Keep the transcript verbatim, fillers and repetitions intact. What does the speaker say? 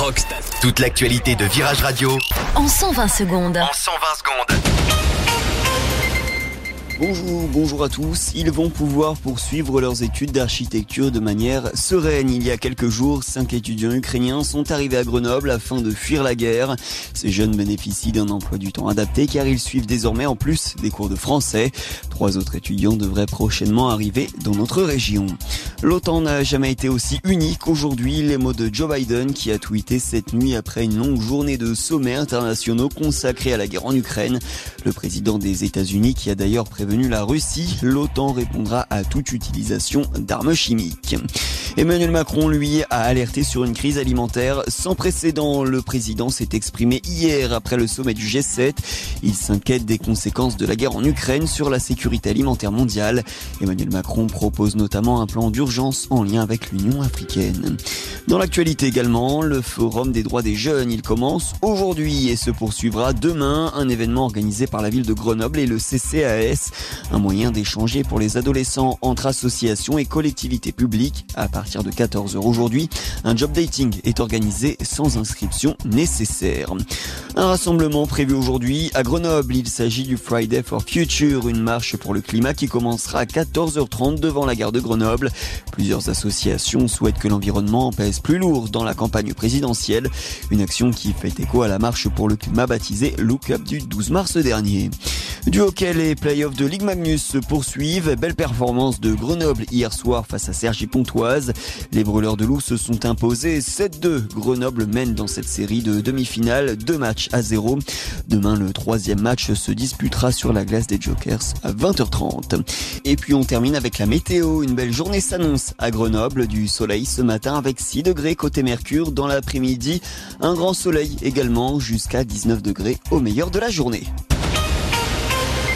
Rockstar. Toute l'actualité de Virage Radio en cent vingt secondes. En cent vingt secondes. Bonjour, bonjour à tous. Ils vont pouvoir poursuivre leurs études d'architecture de manière sereine. Il y a quelques jours, cinq étudiants ukrainiens sont arrivés à Grenoble afin de fuir la guerre. Ces jeunes bénéficient d'un emploi du temps adapté car ils suivent désormais en plus des cours de français. Trois autres étudiants devraient prochainement arriver dans notre région. L'OTAN n'a jamais été aussi unie qu'aujourd'hui. Les mots de Joe Biden qui a tweeté cette nuit après une longue journée de sommets internationaux consacrés à la guerre en Ukraine. Le président des États-Unis qui a d'ailleurs prévenu la Russie, l'OTAN répondra à toute utilisation d'armes chimiques. Emmanuel Macron, lui, a alerté sur une crise alimentaire sans précédent. Le président s'est exprimé hier après le sommet du G sept. Il s'inquiète des conséquences de la guerre en Ukraine sur la sécurité alimentaire mondiale. Emmanuel Macron propose notamment un plan d'urgence en lien avec l'Union africaine. Dans l'actualité également, le Forum des droits des jeunes, il commence aujourd'hui et se poursuivra demain. Un événement organisé par la ville de Grenoble et le C C A S. Un moyen d'échanger pour les adolescents entre associations et collectivités publiques. À partir de quatorze heures aujourd'hui, un job dating est organisé sans inscription nécessaire. Un rassemblement prévu aujourd'hui à Grenoble. Il s'agit du Friday for Future, une marche pour le climat qui commencera à quatorze heures trente devant la gare de Grenoble. Plusieurs associations souhaitent que l'environnement pèse plus lourd dans la campagne présidentielle. Une action qui fait écho à la marche pour le climat baptisée Look Up du douze mars dernier. Du hockey, les playoffs de Ligue Magnus se poursuivent. Belle performance de Grenoble hier soir face à Cergy-Pontoise. Les Brûleurs de Loup se sont imposés sept deux. Grenoble mène dans cette série de demi-finales, deux matchs à zéro. Demain, le troisième match se disputera sur la glace des Jokers à vingt heures trente. Et puis on termine avec la météo. Une belle journée s'annonce à Grenoble. Du soleil ce matin avec six degrés côté Mercure. Dans l'après-midi, un grand soleil également jusqu'à dix-neuf degrés au meilleur de la journée.